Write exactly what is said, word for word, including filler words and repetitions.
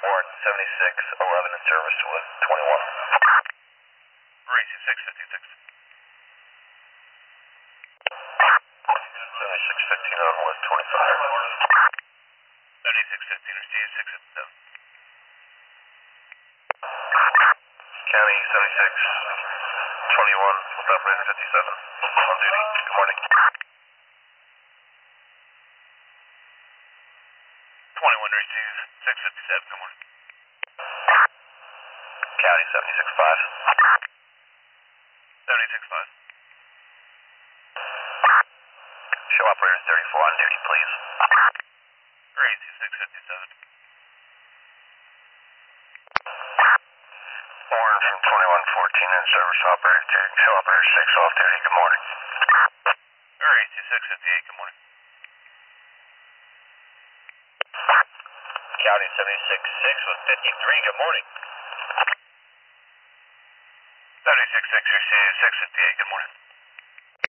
Warren seventy-six eleven in service with twenty-one. Racing six fifty-six. seventy-six fifteen on with twenty-five. seventy-six fifteen, receive six fifty-seven. County seventy-six twenty-one with operator fifty-seven. On duty. Good morning. twenty-one, receive six fifty-seven. Good morning. County seventy-six five. seventy-six five. Show operator thirty-four on duty, please. Racing six fifty-seven. Warren from twenty-one fourteen in service, operator two. Show operator six off duty. Good morning. Racing six fifty-eight. Good morning. County seventy-six six with fifty-three. Good morning. seventy-six six, receive six fifty-eight. Good morning.